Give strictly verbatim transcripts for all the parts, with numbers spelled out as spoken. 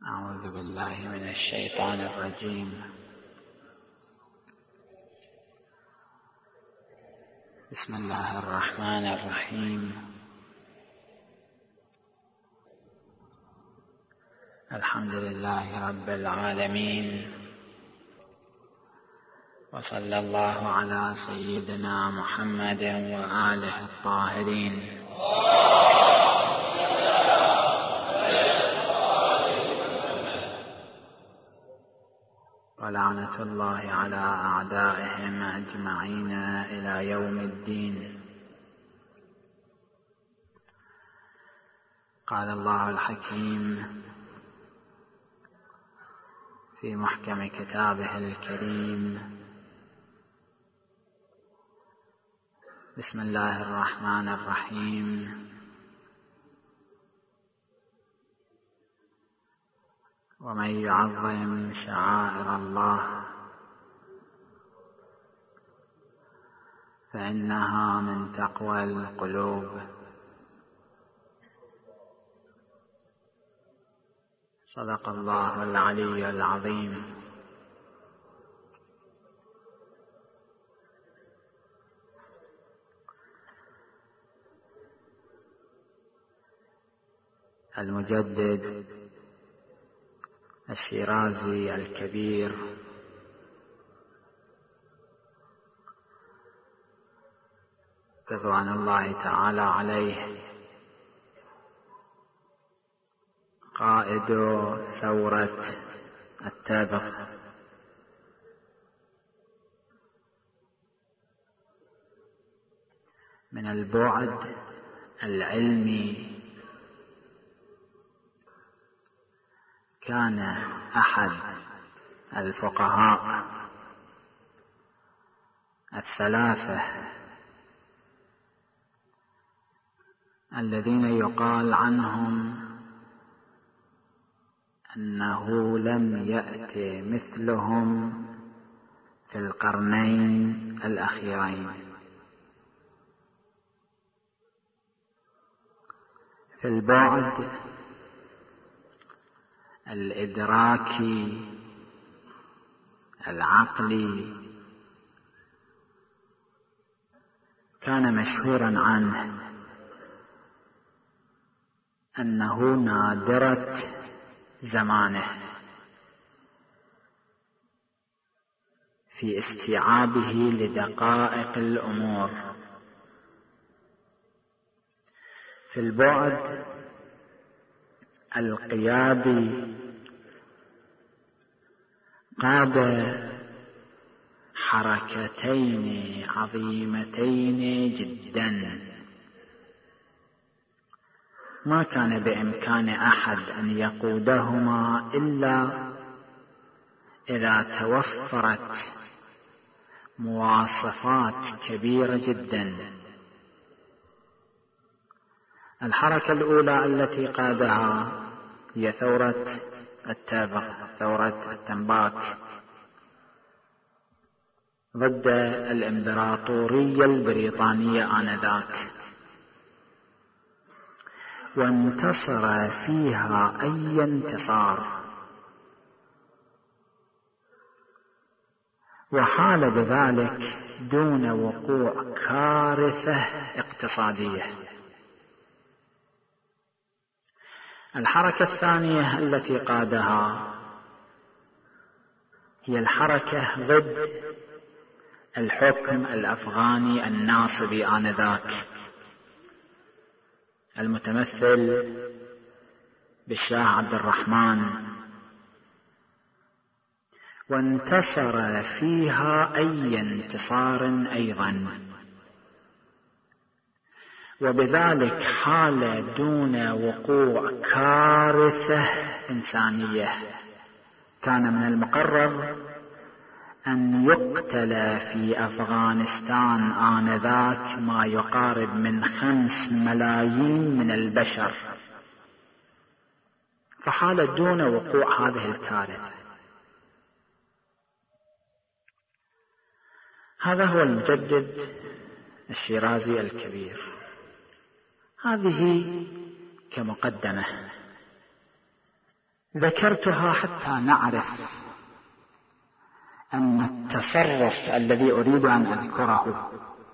أعوذ بالله من الشيطان الرجيم. بسم الله الرحمن الرحيم. الحمد لله رب العالمين، وصلى الله على سيدنا محمد وآله الطاهرين. ولعنة الله على أعدائهم أجمعين إلى يوم الدين. قال الله الحكيم في محكم كتابه الكريم: بسم الله الرحمن الرحيم. ومن يعظم شعائر الله فإنها من تقوى القلوب. صدق الله العلي العظيم. المجدد الشيرازي الكبير رضوان الله تعالى عليه، قائد ثورة التابغ، من البعد العلمي كان أحد الفقهاء الثلاثة الذين يقال عنهم أنه لم يأت مثلهم في القرنين الأخيرين في البعد الإدراكي العقلي. كان مشهورا عنه أنه نادرة زمانه في استيعابه لدقائق الأمور. في البعد القيادي قاد حركتين عظيمتين جدا ما كان بإمكان أحد أن يقودهما إلا إذا توفرت مواصفات كبيرة جدا. الحركة الأولى التي قادها هي ثورة التابغ، ثورة التنباك ضد الإمبراطورية البريطانية آنذاك، وانتصر فيها أي انتصار، وحال بذلك دون وقوع كارثة اقتصادية. الحركة الثانية التي قادها هي الحركة ضد الحكم الأفغاني الناصبي آنذاك المتمثل بالشاه عبد الرحمن، وانتصر فيها أي انتصار أيضا، وبذلك حال دون وقوع كارثة إنسانية. كان من المقرر أن يقتل في أفغانستان آنذاك ما يقارب من خمس ملايين من البشر، فحال دون وقوع هذه الكارثة. هذا هو المجدد الشيرازي الكبير. هذه كمقدمة. ذكرتها حتى نعرف أن التصرف الذي أريد أن أذكره،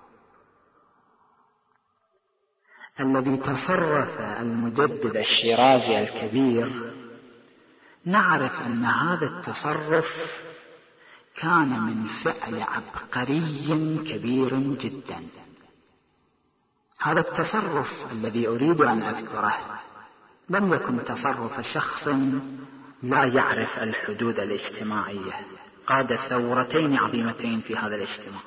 الذي تصرف المجدد الشيرازي الكبير، نعرف أن هذا التصرف كان من فعل عبقري كبير جدا. هذا التصرف الذي أريد أن أذكره لم يكن تصرف شخص لا يعرف الحدود الاجتماعية، قاد ثورتين عظيمتين في هذا الاجتماع.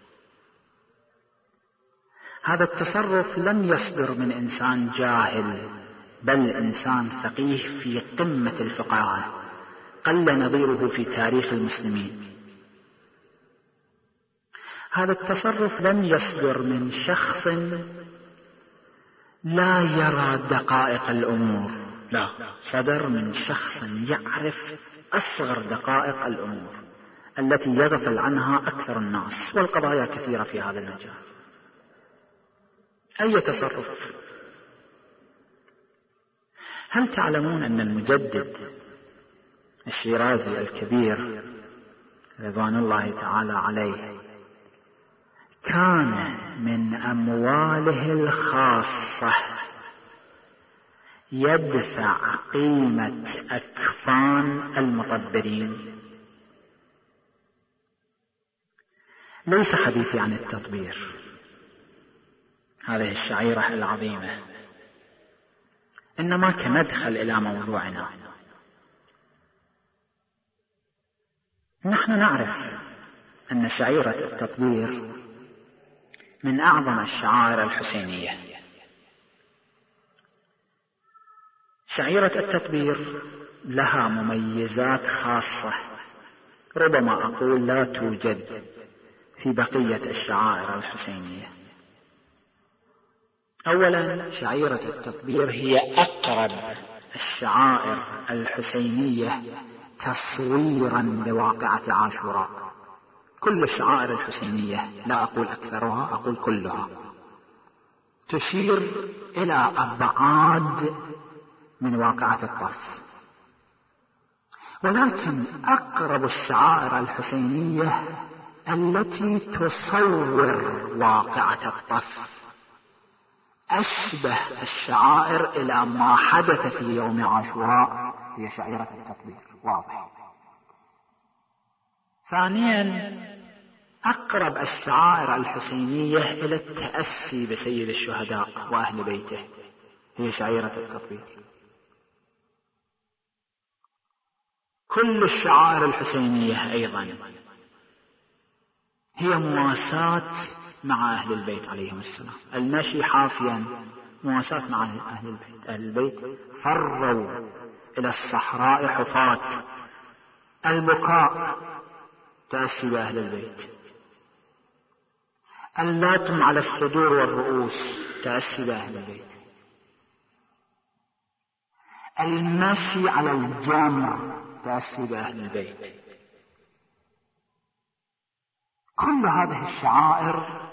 هذا التصرف لم يصدر من إنسان جاهل، بل إنسان فقيه في قمة الفقاهة، قل نظيره في تاريخ المسلمين. هذا التصرف لم يصدر من شخص لا يرى دقائق الأمور، لا، صدر من شخص يعرف أصغر دقائق الأمور التي يغفل عنها أكثر الناس، والقضايا كثيرة في هذا المجال. أي تصرف؟ هل تعلمون أن المجدد الشيرازي الكبير رضوان الله تعالى عليه كان من أمواله الخاصة يدفع قيمة أكفان المطبرين؟ ليس حديثي عن التطبير، هذه الشعيرة العظيمة، إنما كمدخل إلى موضوعنا. نحن نعرف أن شعيرة التطبير من أعظم الشعائر الحسينية. شعيرة التطبير لها مميزات خاصة ربما أقول لا توجد في بقية الشعائر الحسينية. أولا، شعيرة التطبير هي أقرب الشعائر الحسينية تصويرا لواقعة عاشوراء. كل الشعائر الحسينية، لا أقول أكثرها، أقول كلها، تشير إلى أبعاد من واقعة الطف، ولكن أقرب الشعائر الحسينية التي تصور واقعة الطف أشبه الشعائر إلى ما حدث في يوم عاشوراء هي شعيرة التطبير، واضح. ثانيا، أقرب الشعائر الحسينية إلى التأسي بسيد الشهداء وأهل بيته هي شعيرة التطبير. كل الشعائر الحسينية أيضا هي مواساة مع أهل البيت عليهم السلام. المشي حافيا مواساة مع أهل البيت. أهل البيت فروا إلى الصحراء حفاة. البكاء تأسي بأهل البيت. اللاتم على الصدور والرؤوس تأسي بأهل البيت. المشي على الجمر تأسي بأهل البيت. كل هذه الشعائر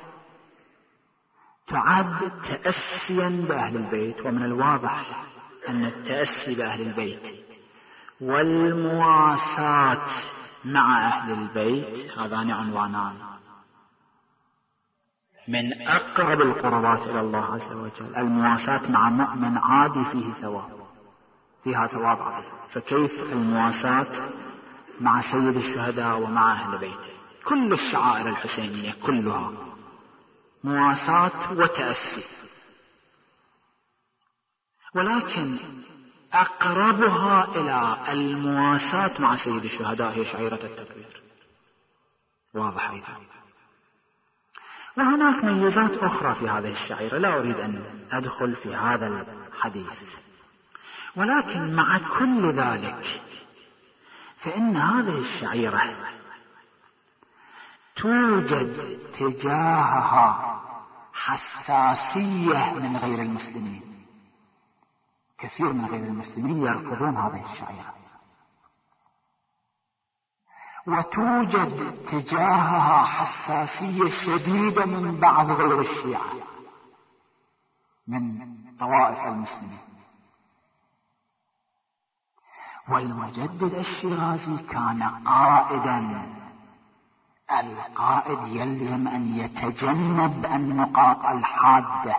تعد تأسيا بأهل البيت، ومن الواضح أن التأسي بأهل البيت والمواساة مع أهل البيت هذان عنوانان من أقرب القربات إلى الله عز وجل. المواساة مع مؤمن عادي فيه ثواب، فيها ثواب عظيم، فكيف المواساة مع سيد الشهداء ومع أهل بيته؟ كل الشعائر الحسينية كلها مواساة وتأسي، ولكن أقربها إلى المواساة مع سيد الشهداء هي شعيرة التطبير، واضح أيضا. وهناك ميزات أخرى في هذه الشعيرة لا أريد أن أدخل في هذا الحديث، ولكن مع كل ذلك فإن هذه الشعيرة توجد تجاهها حساسية من غير المسلمين. كثير من غير المسلمين يرفضون هذه الشعيرة، وتوجد تجاهها حساسية شديدة من بعض غير الشيعة من طوائف المسلمين. والمجدد الشيرازي كان قائدا. القائد يلزم أن يتجنب النقاط الحادة،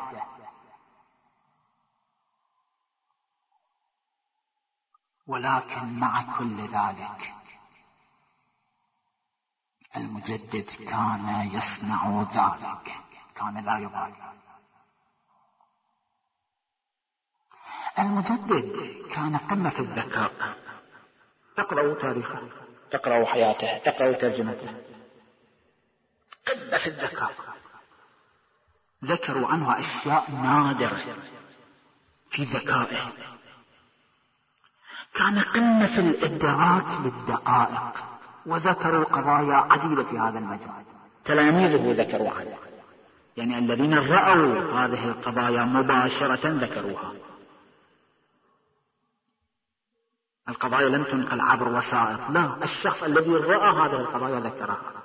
ولكن مع كل ذلك المجدد كان يصنع ذلك، كان لا يبالي. المجدد كان قمة في الذكاء. تقرأوا تاريخه، تقرأوا حياته، تقرأوا ترجمته، قمة في الذكاء. ذكروا عنه أشياء نادرة في ذكائه. كان قمة في الإدراك للدقائق، وذكروا قضايا عديدة في هذا المجال. تلاميذه ذكروا عنه، يعني الذين رأوا هذه القضايا مباشرة ذكروها. القضايا لم تنقل عبر وسائط، لا، الشخص الذي رأى هذه القضايا ذكرها.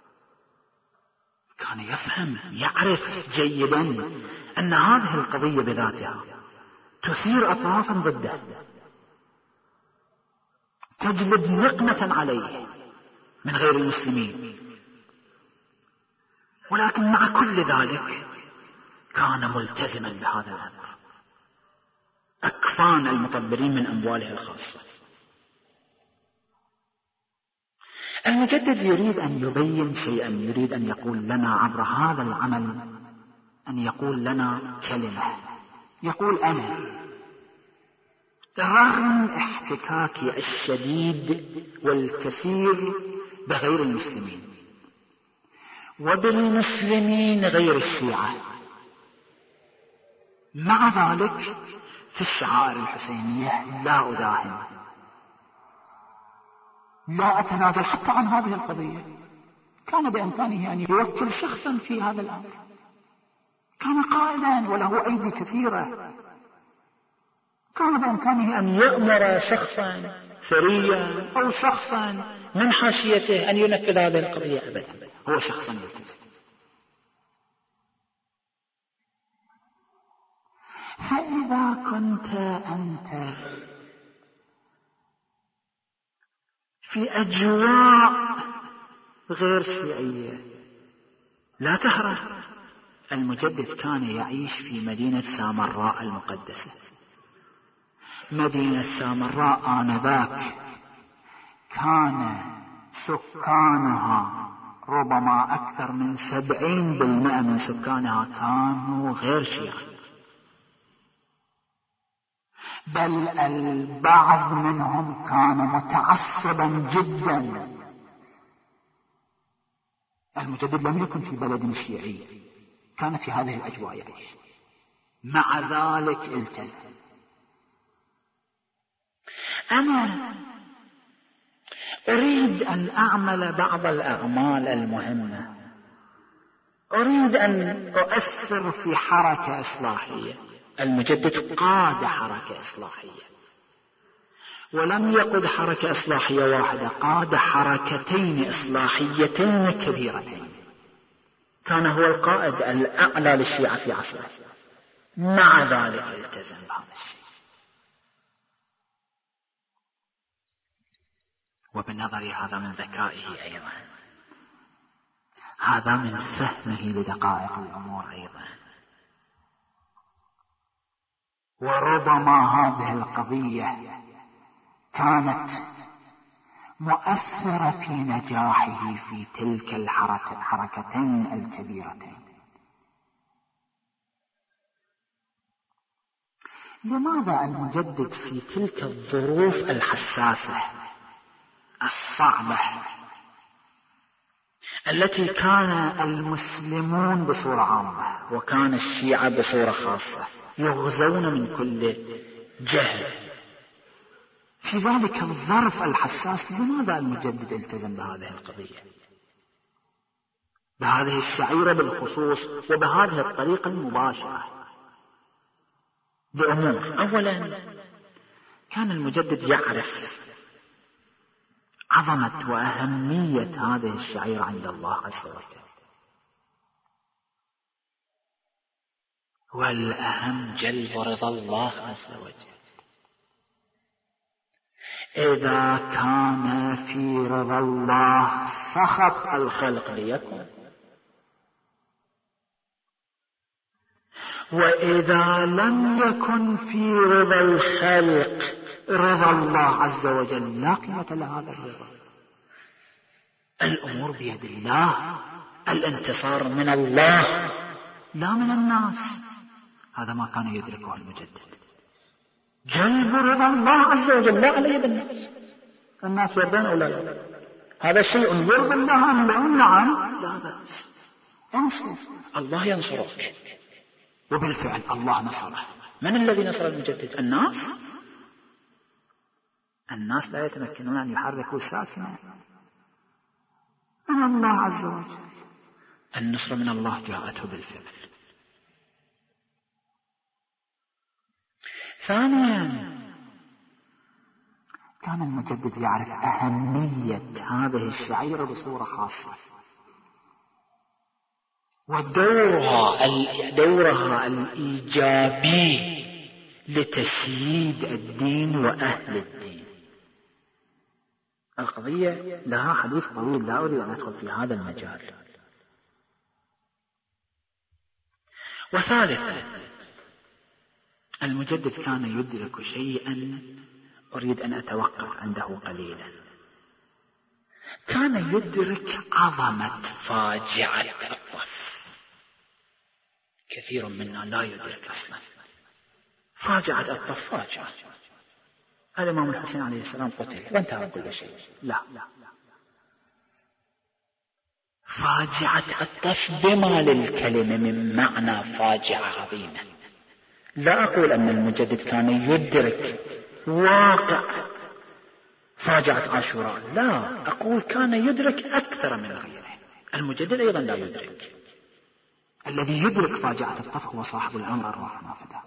كان يفهم، يعرف جيدا أن هذه القضية بذاتها تثير أطرافا ضده، تجلب نقمة عليه من غير المسلمين، ولكن مع كل ذلك كان ملتزما بهذا الأمر. أكفان المطبرين من أمواله الخاصة. المجدد يريد أن يبين شيئا، يريد أن يقول لنا عبر هذا العمل، أن يقول لنا كلمة، يقول أنا رغم احتكاكي الشديد والكثير بغير المسلمين وبالمسلمين غير الشيعة، مع ذلك في الشعائر الحسينية لا أداهم، لا أتنازل حتى عن هذه القضية. كان بإمكانه أن يوكل شخصا في هذا الأمر، كان قائدا وله أيدي كثيرة، كان بإمكانه أن يأمر شخصا سريا أو شخصا من حاشيته أن ينفذ هذه القضية. أبدا، هو شخصا يلتزم. فإذا كنت أنت في أجواء غير شيعية لا تهرب. المجدد كان يعيش في مدينة سامراء المقدسة. مدينة سامراء آنذاك كان سكانها ربما أكثر من سبعين بالمئة من سكانها كانوا غير شيعة، بل البعض منهم كان متعصبا جدا. المجدد لم يكن في بلد شيعي، كان في هذه الأجواء يعيش، مع ذلك التزم. أنا أريد أن أعمل بعض الأعمال المهمة، أريد أن أؤثر في حركة إصلاحية. المجدد قاد حركة إصلاحية، ولم يقد حركة إصلاحية واحدة، قاد حركتين إصلاحيتين كبيرتين. كان هو القائد الأعلى للشيعة في عصره، مع ذلك التزم بهذا الشيء. وبالنظر هذا من ذكائه أيضا، هذا من فهمه لدقائق الأمور أيضا. وربما هذه القضية كانت مؤثرة في نجاحه في تلك الحركتين الكبيرتين. لماذا المجدد في تلك الظروف الحساسة الصعبة التي كان المسلمون بصورة عامة وكان الشيعة بصورة خاصة يغزون من كل جهة، في ذلك الظرف الحساس، لماذا المجدد التزم بهذه القضية، بهذه الشعيرة بالخصوص، وبهذه الطريقة المباشرة بأمور؟ أولا، كان المجدد يعرف عظمة وأهمية هذه الشعيرة عند الله عز وجل، والأهم جلب رضا الله عز وجل. إذا كان في رضا الله سخط الخلق ليكن، وإذا لم يكن في رضا الخلق رضا الله عز وجل لا قيمة لهذا الرضا. الأمور بيد الله، الانتصار من الله لا من الناس. هذا ما كان يدركه المجدد، جلب رضا الله عز وجل لا علي بالناس. الناس يرضون أو لا يرضون، هذا شيء يرضي الله أم لا؟ نعم، لا بأس، انصر، الله ينصرك. وبالفعل الله نصره. من الذي نصر المجدد؟ الناس. الناس لا يتمكنون أن يحركوا ساكنا من الله عز وجل. النصر من الله جاءته بالفعل. ثانيا، كان المجدد يعرف أهمية هذه الشعيرة بصورة خاصة، ودورها دورها الإيجابي لتشييد الدين وأهل الدين. القضية لها حديث طويل لا أريد أن أدخل في هذا المجال. وثالثا، المجدد كان يدرك شيئا أريد أن أتوقف عنده قليلا. كان يدرك عظمة فاجعة الطف. كثير منا لا يدرك أصلا فاجعة الطف. فاجعة الإمام الحسين عليه السلام قتل وانتهى كل شيء. لا، فاجعة الطف بما للكلمة من معنى فاجعة عظيمة. لا أقول أن المجدد كان يدرك واقع فاجعة عاشوراء، لا، أقول كان يدرك أكثر من غيره. المجدد أيضا لا يدرك. الذي يدرك فاجعة الطف هو صاحب الأمر الراح ما فداه.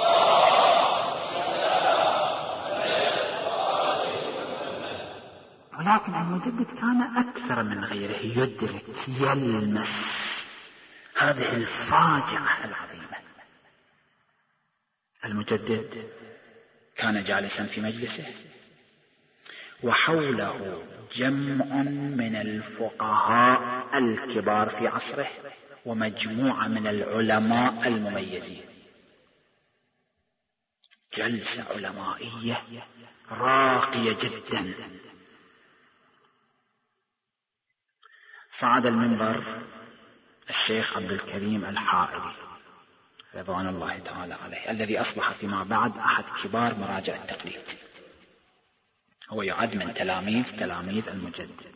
ولكن المجدد كان أكثر من غيره يدرك، يلمس هذه الفاجعة العظيمة. المجدد كان جالسا في مجلسه وحوله جمع من الفقهاء الكبار في عصره ومجموعة من العلماء المميزين. جلسة علمائية راقية جدا. صعد المنبر الشيخ عبد الكريم الحائري رضوان الله تعالى عليه، الذي أصبح فيما بعد أحد كبار مراجع التقليد. هو يعد من تلاميذ تلاميذ المجدد.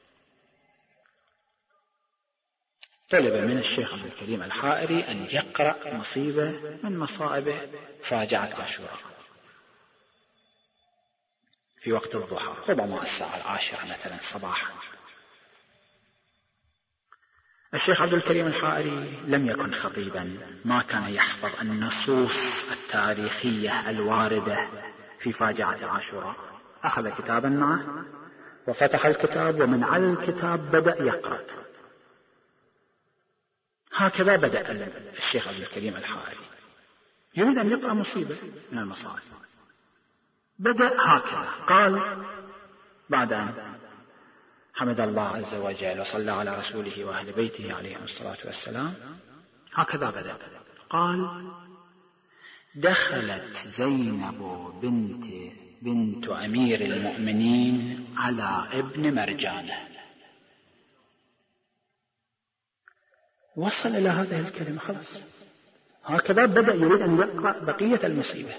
طلب من الشيخ عبد الكريم الحائري أن يقرأ مصيبة من مصائب فاجعة عاشوراء في وقت الضحى، ربما الساعة العاشرة مثلا صباحا. الشيخ عبد الكريم الحائري لم يكن خطيبا، ما كان يحفظ النصوص التاريخية الواردة في فاجعة عاشوراء. أخذ كتابا معه وفتح الكتاب، ومن على الكتاب بدأ يقرأ. هكذا بدأ الشيخ عبد الكريم الحائري يريد أن يقرأ مصيبة من المصائب. بدأ هكذا، قال بعد أن حمد الله عز وجل وصلى على رسوله وأهل بيته عليهم الصلاة والسلام، هكذا بدأ. قال: دخلت زينب بنت بنت أمير المؤمنين على ابن مرجانة. وصل إلى هذه الكلمة خلاص، هكذا بدأ يريد أن يقرأ بقية المصيبة.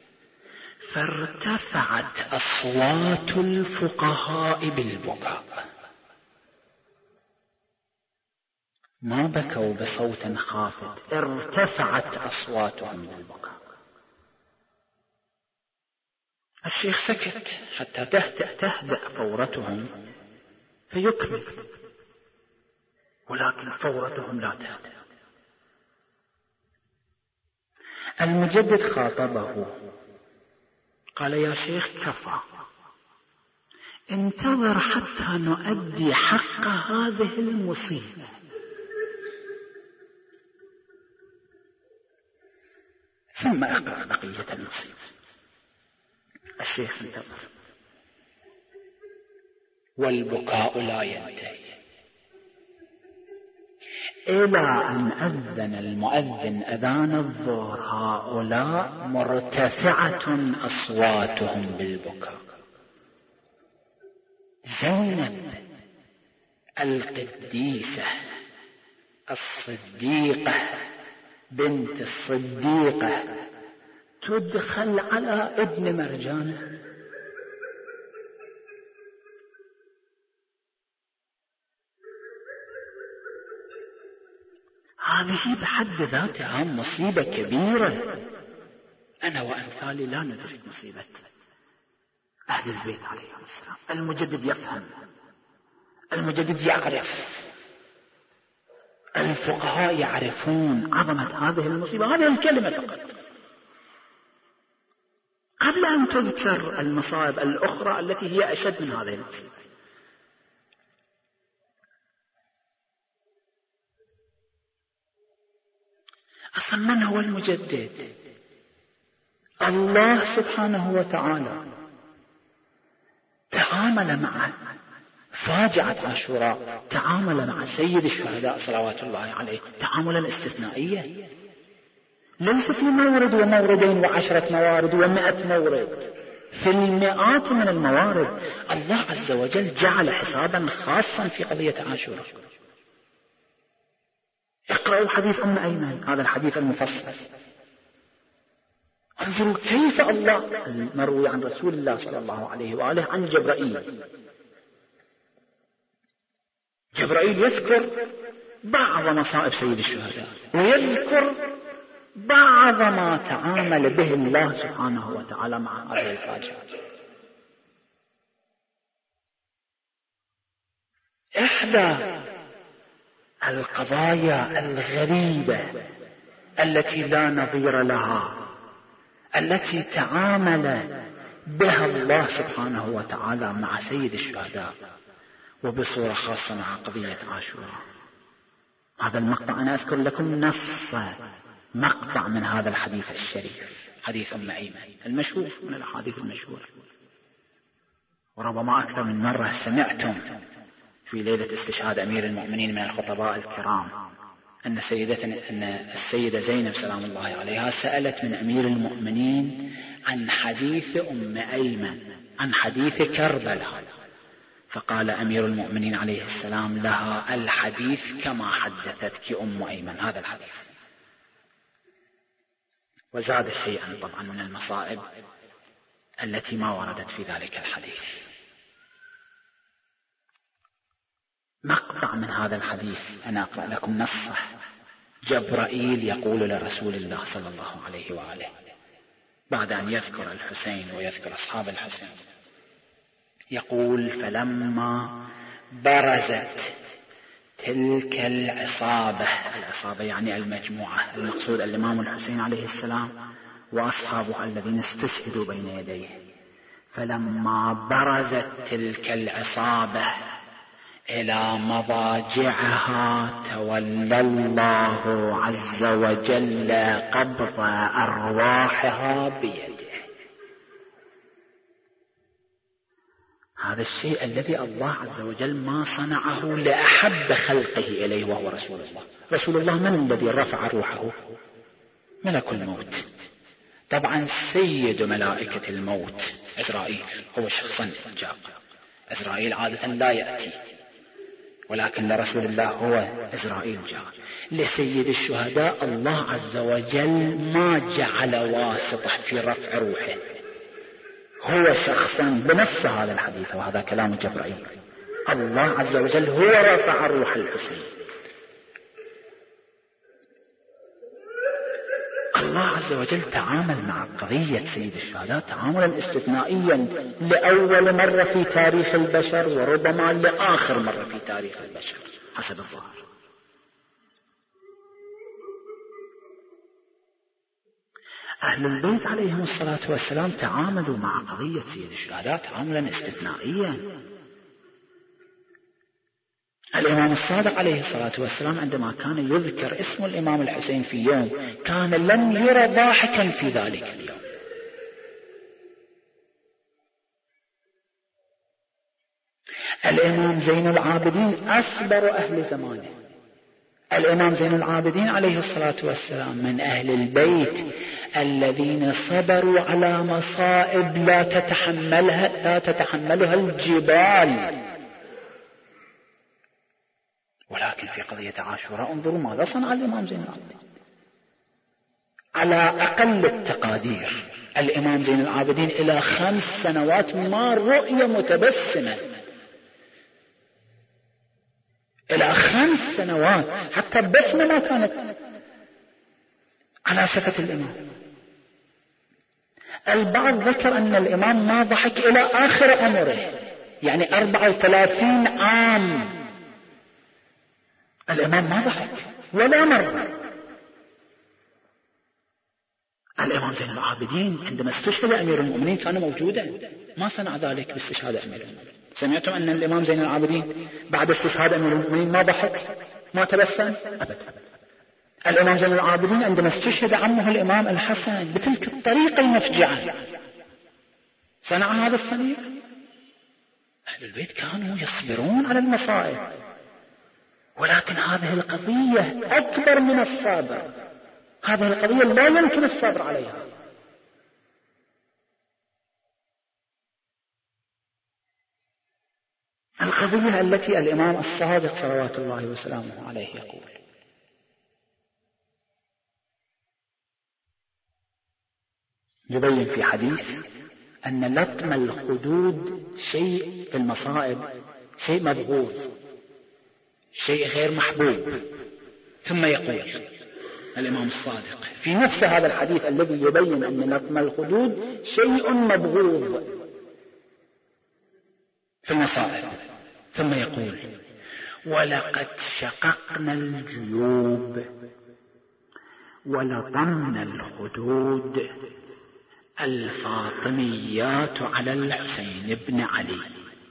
فارتفعت أصوات الفقهاء بالبكاء، ما بكوا بصوت خافت، ارتفعت أصواتهم بالبكاء. الشيخ سكت حتى تهدأ, تهدأ فورتهم فيكمل، ولكن فورتهم لا تهدأ. المجدد خاطبه قال: يا شيخ كفى، انتظر حتى نؤدي حق هذه المصيبة. ثم أقرأ بقية المصيبة. الشيخ انتظر والبكاء لا ينتهي إلى أن أذن المؤذن أذان الظهر هؤلاء مرتفعة أصواتهم بالبكاء. زينب القديسة الصديقة بنت الصديقة تدخل على ابن مرجانة، هذه بحد ذاتها مصيبة كبيرة. أنا وأمثالي لا ندرك مصيبة أهل البيت عليهم السلام. المجدد يفهم، المجدد يعرف، الفقهاء يعرفون عظمة هذه المصيبة. هذه الكلمة فقط قبل أن تذكر المصائب الأخرى التي هي أشد من هذه المصيبة. أصلا من هو المجدد؟ الله سبحانه وتعالى تعامل مع فاجعة عاشوراء، تعامل مع سيد الشهداء صلوات الله عليه تعاملا استثنائيا، ليس في مورد وموردين وعشرة موارد ومئة مورد، في المئات من الموارد الله عز وجل جعل حسابا خاصا في قضية عاشوراء. اقرأوا حديث أم أيمن، هذا الحديث المفصل، انظروا كيف الله المروي عن رسول الله صلى الله عليه وآله عن جبرائيل. جبرائيل يذكر بعض مصائب سيد الشهداء ويذكر بعض ما تعامل به الله سبحانه وتعالى مع هذه الفاجعة. إحدى القضايا الغريبة التي لا نظير لها التي تعامل بها الله سبحانه وتعالى مع سيد الشهداء وبصورة خاصة مع قضية عاشوراء. هذا المقطع أنا أذكر لكم نص مقطع من هذا الحديث الشريف، حديث أم أيمن المشهور من الأحاديث المشهورة، وربما أكثر من مرة سمعتم في ليلة استشهاد أمير المؤمنين من الخطباء الكرام أن سيدتنا أن السيدة زينب سلام الله عليها سألت من أمير المؤمنين عن حديث أم أيمن، عن حديث كربلاء، فقال أمير المؤمنين عليه السلام لها الحديث كما حدثتك أم أيمن، هذا الحديث. وزاد شيئا طبعا من المصائب التي ما وردت في ذلك الحديث. مقطع من هذا الحديث أنا أقرأ لكم نصه. جبرائيل يقول لرسول الله صلى الله عليه وآله بعد أن يذكر الحسين ويذكر أصحاب الحسين، يقول فلما برزت تلك العصابة، العصابة يعني المجموعة، المقصود الإمام الحسين عليه السلام وأصحابه الذين استشهدوا بين يديه، فلما برزت تلك العصابة إلى مضاجعها تولى الله عز وجل قبض أرواحها بيده. هذا الشيء الذي الله عز وجل ما صنعه لأحب خلقه إليه وهو رسول الله. رسول الله من الذي رفع روحه؟ ملك الموت. طبعا سيد ملائكة الموت عزرائيل هو شخصا جاء. عزرائيل عادة لا يأتي، ولكن لرسول الله هو عزرائيل جاء. لسيد الشهداء الله عز وجل ما جعل واسطة في رفع روحه، هو شخصا بنفس هذا الحديث، وهذا كلام جبرائيل. الله عز وجل هو رفع روح الحسين. الله عز وجل تعامل مع قضية سيد الشهداء تعاملا استثنائيا لأول مرة في تاريخ البشر، وربما لآخر مرة في تاريخ البشر حسب الظاهر. أهل البيت عليهم الصلاة والسلام تعاملوا مع قضية سيد الشهداء تعاملا استثنائيا. الإمام الصادق عليه الصلاة والسلام عندما كان يذكر اسم الإمام الحسين في يوم كان لم يرى ضاحكا في ذلك اليوم. الإمام زين العابدين أصبر أهل زمانه. الإمام زين العابدين عليه الصلاة والسلام من أهل البيت الذين صبروا على مصائب لا تتحملها لا تتحملها الجبال. ولكن في قضية عاشوراء انظروا ماذا صنع الإمام زين العابدين. على أقل التقادير الإمام زين العابدين إلى خمس سنوات ما رؤية متبسمة، إلى خمس سنوات حتى بسمة ما كانت على شفة الإمام. البعض ذكر أن الإمام ما ضحك إلى آخر عمره، يعني أربعة وثلاثين عام الإمام ما ضحك ولا مرة. الإمام زين العابدين عندما استشهد أمير المؤمنين كان موجودا، ما صنع ذلك باستشهاد أمير المؤمنين. سمعتم أن الإمام زين العابدين بعد استشهاد أمير المؤمنين ما ضحك ما تبسم أبدا. الإمام زين العابدين عندما استشهد عمه الإمام الحسن بتلك الطريقة المفجعة صنع هذا الصنيع. أهل البيت كانوا يصبرون على المصائب، ولكن هذه القضية أكبر من الصبر. هذه القضية لا يمكن الصبر عليها. القضية التي الإمام الصادق صلوات الله وسلامه عليه يقول: يبين في حديث أن لطم الخدود شيء في المصائب شيء مبغوض، شيء غير محبوب. ثم يقول الإمام الصادق في نفس هذا الحديث الذي يبين أن لطم الخدود شيء مبغوض في المصائب، ثم يقول: ولقد شققنا الجيوب ولطمنا الخدود الفاطميات على الحسين بن علي،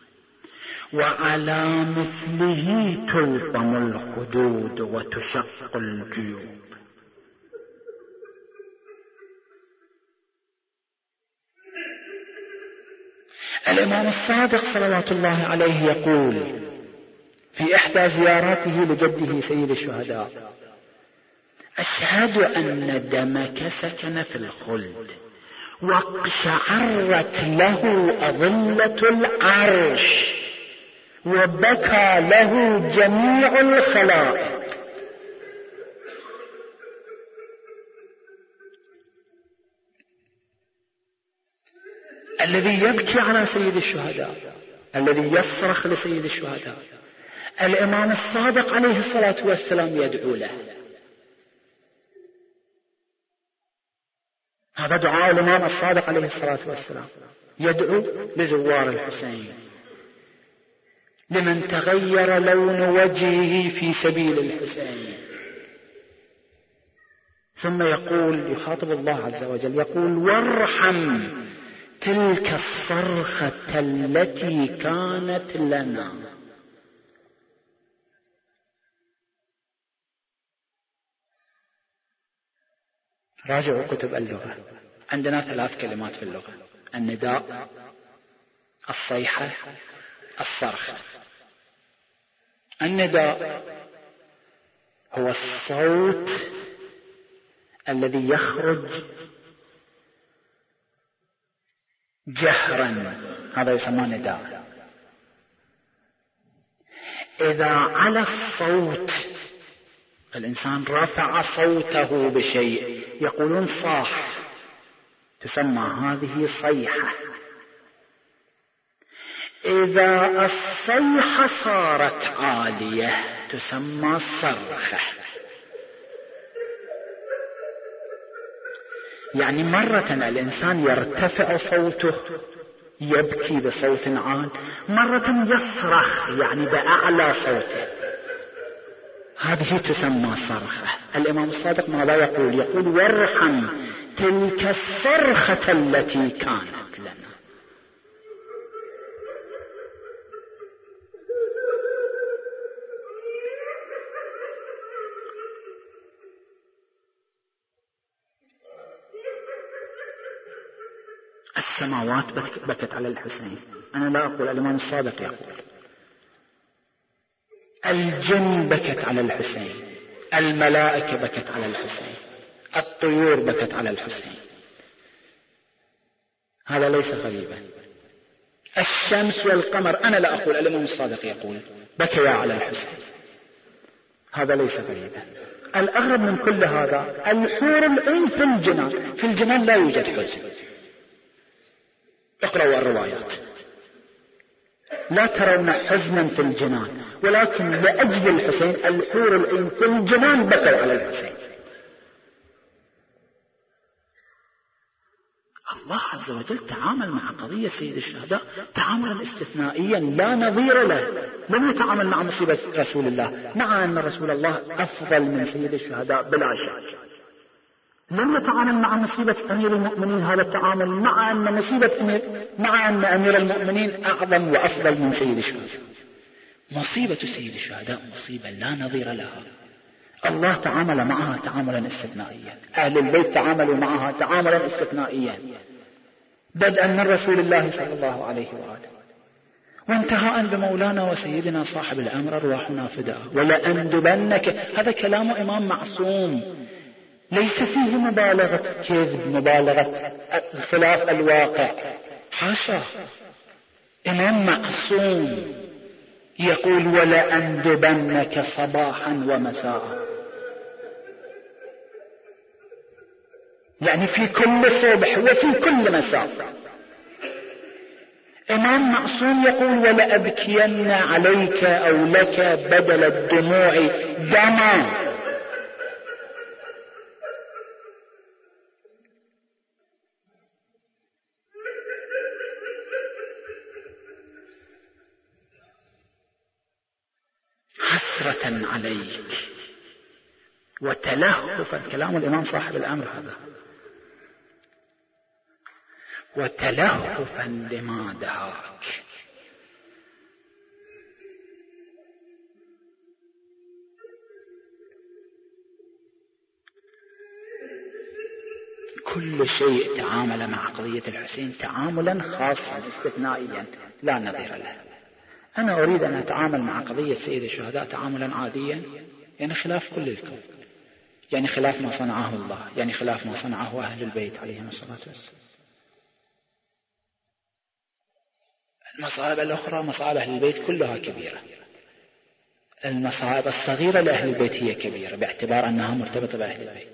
وعلى مثله تلطم الخدود وتشق الجيوب. الإمام الصادق صلوات الله عليه يقول في إحدى زياراته لجده سيد الشهداء: أشهد أن دمك سكن في الخلد واقشعرت له أظلة العرش وبكى له جميع الخلائق. الذي يبكي على سيد الشهداء، الذي يصرخ لسيد الشهداء، الإمام الصادق عليه الصلاة والسلام يدعو له. هذا دعاء الإمام الصادق عليه الصلاة والسلام، يدعو لزوار الحسين، لمن تغير لون وجهه في سبيل الحسين. ثم يقول، يخاطب الله عز وجل، يقول: وارحم تلك الصرخة التي كانت لنا. راجعوا كتب اللغة، عندنا ثلاث كلمات في اللغة: النداء، الصيحة، الصرخة. النداء هو الصوت الذي يخرج جهرا، هذا يسمى نداء. إذا على الصوت، الإنسان رفع صوته بشيء، يقولون صاح، تسمى هذه صيحة. إذا الصيحة صارت عالية تسمى صرخة. يعني مرة الإنسان يرتفع صوته يبكي بصوت عال، مرة يصرخ يعني بأعلى صوته، هذه تسمى صرخة. الإمام الصادق ماذا يقول؟ يقول: وارحم تلك الصرخة التي كانت لنا. السماوات بكت على الحسين. أنا لا أقول، الإمام الصادق يقول. الجن بكت على الحسين، الملائكة بكت على الحسين، الطيور بكت على الحسين. هذا ليس غريبا. الشمس والقمر، أنا لا أقول، الإمام الصادق يقول بكيا على الحسين. هذا ليس غريبا. الأغرب من كل هذا الحور العين في الجنان، في الجنان لا يوجد حزن. اقرأوا الروايات، لا ترون حزنا في الجنان، ولكن لأجل الحسين الحور العين في الجنان بكوا على الحسين. الله عز وجل تعامل مع قضية سيد الشهداء تعاملا استثنائيا لا نظير له. لم يتعامل مع مصيبة رسول الله، مع أن رسول الله أفضل من سيد الشهداء بلا شك. لم يتعامل مع مصيبة أمير المؤمنين هذا التعامل، مع أن مصيبة أمير مع أن أمير المؤمنين أعظم وأفضل من سيد الشهداء. مصيبة سيد الشهداء مصيبة لا نظير لها. الله تعامل معها تعاملا استثنائيا، أهل البيت تعاملوا معها تعاملا استثنائيا، بدءا من رسول الله صلى الله عليه وآله وانتهاء بمولانا وسيدنا صاحب الأمر أرواحنا فداء ولأندبنك. هذا كلام إمام معصوم، ليس فيه مبالغة كذب، مبالغة خلاف الواقع، حاشا. إمام معصوم يقول ولأندبنك صباحا ومساء، يعني في كل صبح وفي كل مساء. إمام معصوم يقول ولأبكين عليك أو لك بدل الدموع دما. حسرة عليك وتلهفا، كلام الإمام صاحب الأمر هذا، وتلهفا لما دهاك. كل شيء تعامل مع قضية الحسين تعاملا خاصا استثنائيا لا نظير له. أنا أريد أن أتعامل مع قضية سيد الشهداء تعاملا عاديا، يعني خلاف كل الكون، يعني خلاف ما صنعه الله، يعني خلاف ما صنعه أهل البيت عليهم الصلاة والسلام. المصائب الأخرى مصائب أهل البيت كلها كبيرة، المصائب الصغيرة لأهل البيت هي كبيرة باعتبار أنها مرتبطة بأهل البيت،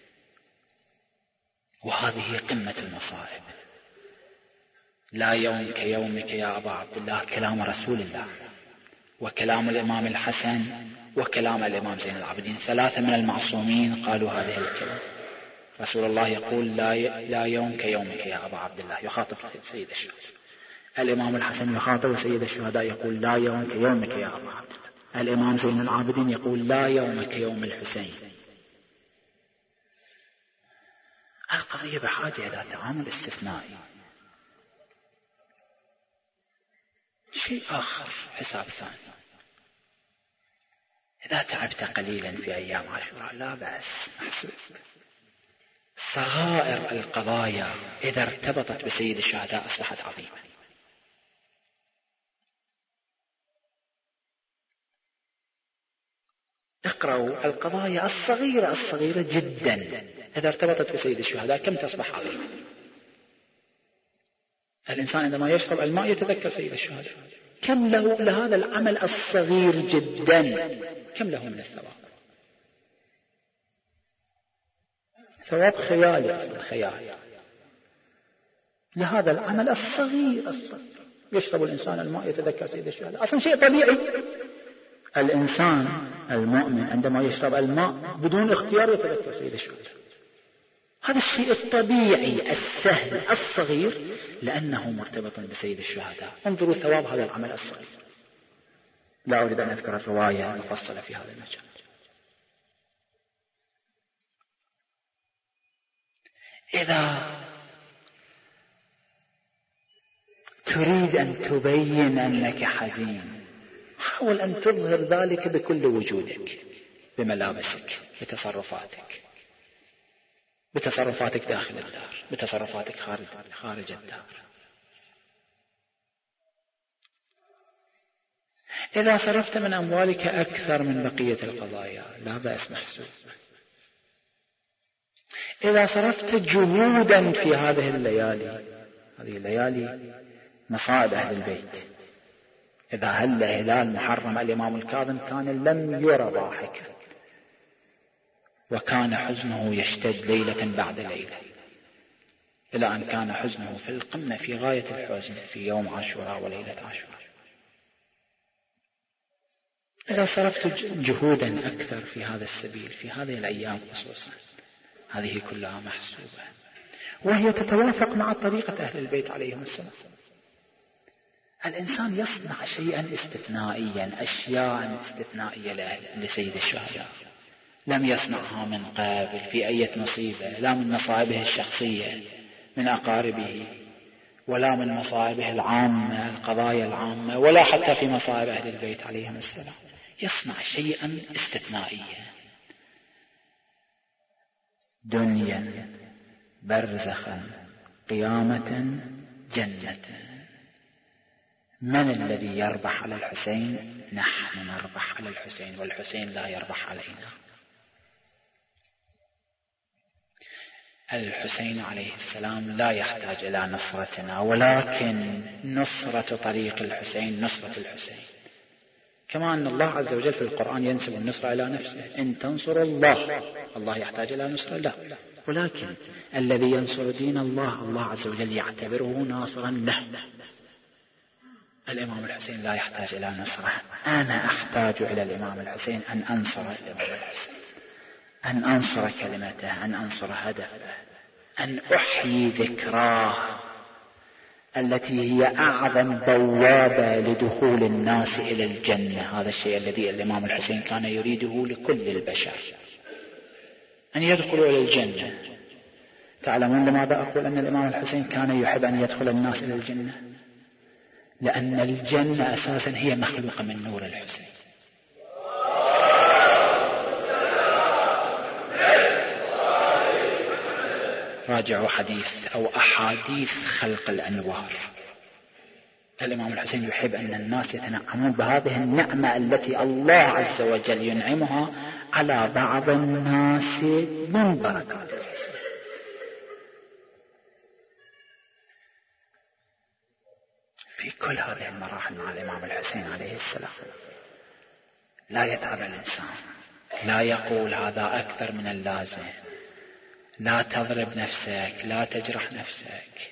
وهذه هي قمة المصائب. لا يوم كيومك يا أبا عبد الله، كلام رسول الله وكلام الإمام الحسن وكلام الإمام زين العابدين، ثلاثة من المعصومين قالوا هذه الكلمة. رسول الله يقول لا, ي... لا يوم كيومك يا أبا عبد الله، يخاطب سيد الشهداء. الإمام الحسن يخاطب سيد الشهداء يقول لا يوم كيومك يا أبا عبد الله. الإمام زين العابدين يقول لا يوم كيوم الحسين. القضية بحاجة إلى تعامل استثنائي. شيء آخر حساب ثاني، إذا تعبت قليلا في أيام عاشوراء لا بأس، محسوب. صغائر القضايا إذا ارتبطت بسيد الشهداء أصبحت عظيمة. اقرأوا القضايا الصغيرة الصغيرة جدا إذا ارتبطت بسيد الشهداء كم تصبح عظيمة. الإنسان عندما يشرب الماء يتذكر سيد الشهداء، كم له لهذا العمل الصغير جدا، كم له من الثواب. ثواب خيالي، أصلا خيالي لهذا العمل الصغير الصغير. يشرب الإنسان الماء يتذكر سيد الشهداء، أصلا شيء طبيعي. الإنسان المؤمن عندما يشرب الماء بدون اختيار يتذكر سيد الشهداء. هذا الشيء الطبيعي السهل الصغير لأنه مرتبط بسيد الشهداء. انظروا ثواب هذا العمل الصغير. لا أريد أن أذكر الرواية المفصلة في هذا المجال. إذا تريد أن تبين أنك حزين حاول أن تظهر ذلك بكل وجودك، بملابسك، بتصرفاتك، بتصرفاتك داخل الدار، بتصرفاتك خارج خارج الدار. إذا صرفت من أموالك أكثر من بقية القضايا لا بأس، محسوب. إذا صرفت جهودا في هذه الليالي، هذه الليالي مصائب أهل البيت، إذا هل هلال محرم الإمام الكاظم كان لم يرى ضاحكا، وكان حزنه يشتد ليلة بعد ليلة، إلى أن كان حزنه في القمة في غاية الحزن في يوم عاشوراء وليلة عاشوراء. إذا صرفت جهودا أكثر في هذا السبيل في هذه الأيام خصوصا، هذه كلها محسوبة، وهي تتوافق مع طريقة أهل البيت عليهم السلام. الإنسان يصنع شيئا استثنائيا، أشياء استثنائية لسيد الشهداء لم يصنعها من قبل في أي مصيبة، لا من مصائبه الشخصية من أقاربه، ولا من مصائبه العامة القضايا العامة، ولا حتى في مصائب أهل البيت عليهم السلام. يصنع شيئا استثنائيا، دنيا برزخا قيامة جنة. من الذي يربح على الحسين؟ نحن نربح على الحسين، والحسين لا يربح علينا. الحسين عليه السلام لا يحتاج إلى نصرتنا، ولكن نصرة طريق الحسين نصرة الحسين. كما أن الله عز وجل في القرآن ينسب النصر إلى نفسه، إن تنصر الله، الله يحتاج إلى نصر الله، ولكن الذي ينصر دين الله الله عز وجل يعتبره ناصرا له. الإمام الحسين لا يحتاج إلى نصره، أنا أحتاج إلى الإمام الحسين أن أنصر الإمام الحسين، أن أنصر كلمته، أن أنصر هدفه، أن أحيي ذكراه التي هي أعظم بوابة لدخول الناس إلى الجنة. هذا الشيء الذي الإمام الحسين كان يريده لكل البشر، أن يدخلوا إلى الجنة. تعلمون لماذا أقول أن الإمام الحسين كان يحب أن يدخل الناس إلى الجنة؟ لأن الجنة أساسا هي مخلوقة من نور الحسين. راجعوا حديث أو أحاديث خلق الأنوار. الإمام الحسين يحب أن الناس يتنعمون بهذه النعمة التي الله عز وجل ينعمها على بعض الناس من بركات الحسين. في كل هذه المراحل مع الإمام الحسين عليه السلام لا يتعب الإنسان، لا يقول هذا أكثر من اللازم، لا تضرب نفسك، لا تجرح نفسك.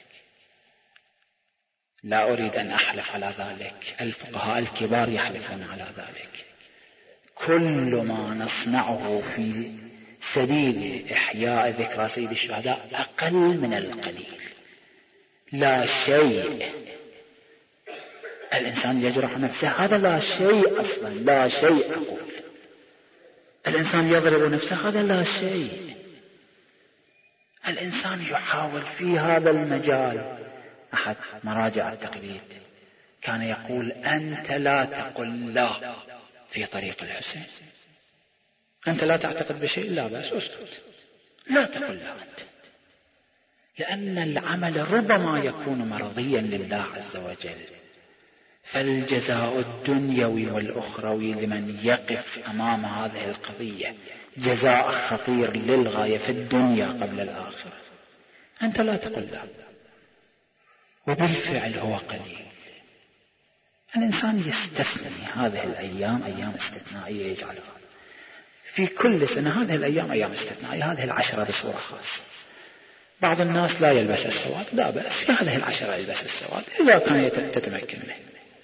لا أريد أن أحلف على ذلك، الفقهاء الكبار يحلفون على ذلك. كل ما نصنعه في سبيل إحياء ذكرى سيد الشهداء أقل من القليل، لا شيء. الإنسان يجرح نفسه، هذا لا شيء أصلا، لا شيء أقول. الإنسان يضرب نفسه، هذا لا شيء. الإنسان يحاول في هذا المجال. أحد مراجع التقليد كان يقول أنت لا تقل لا في طريق الحسين، أنت لا تعتقد بشيء، لا بس أسكت، لا تقل لا أنت، لأن العمل ربما يكون مرضيا لله عز وجل. فالجزاء الدنيوي والأخروي لمن يقف أمام هذه القضية جزاء خطير للغاية في الدنيا قبل الآخرة. أنت لا تقل لا، وبالفعل هو قليل. الإنسان يستثني هذه الأيام أيام استثنائية يجعلها في كل سنة. هذه الأيام أيام استثنائية، هذه العشرة بصورة خاصة. بعض الناس لا يلبس السواد، لا بأس في هذه العشرة يلبس السواد إذا كان تتمكن منه.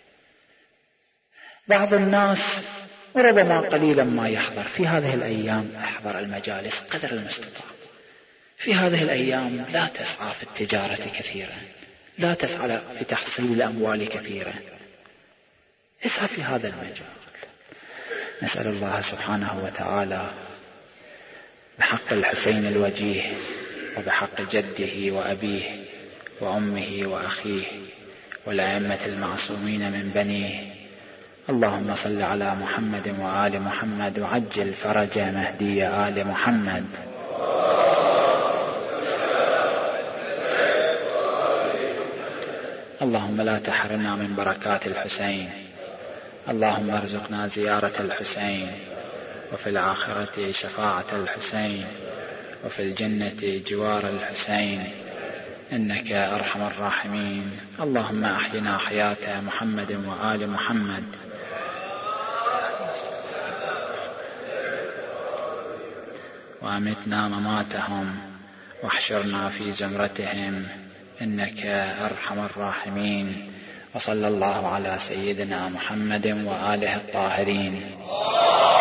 بعض الناس ربما قليلا ما يحضر، في هذه الأيام احضر المجالس قدر المستطاع. في هذه الأيام لا تسعى في التجارة كثيرا، لا تسعى في تحصيل الأموال كثيرا، اسعى في هذا المجال. نسأل الله سبحانه وتعالى بحق الحسين الوجيه، وبحق جده وأبيه وأمه وأخيه والأئمة المعصومين من بنيه، اللهم صل على محمد وآل محمد، وعجل فرج مهدي آل محمد. اللهم لا تحرمنا من بركات الحسين، اللهم ارزقنا زيارة الحسين، وفي الآخرة شفاعة الحسين، وفي الجنة جوار الحسين، إنك أرحم الراحمين. اللهم أحينا حياة محمد وآل محمد، وأمتنا مماتهم، واحشرنا في زمرتهم، إنك أرحم الراحمين. وصلى الله على سيدنا محمد وآله الطاهرين.